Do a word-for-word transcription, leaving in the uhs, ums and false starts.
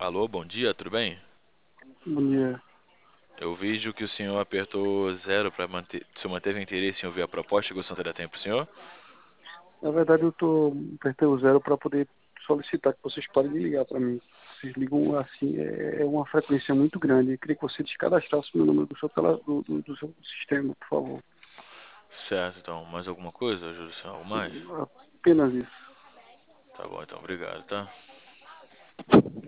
Alô, bom dia, tudo bem? Bom dia. Eu vejo que o senhor apertou zero para manter. O senhor manteve interesse em ouvir a proposta e gostaria de dar tempo pro senhor? Na verdade, eu tô apertei o zero para poder solicitar que vocês parem de ligar para mim. Vocês ligam assim, é é uma frequência muito grande. Eu queria que você descadastrasse meu número do seu, tela, do, do, do seu sistema, por favor. Certo, então, mais alguma coisa? Ajuda o senhor algo mais? Apenas isso. Tá bom, então, obrigado, tá?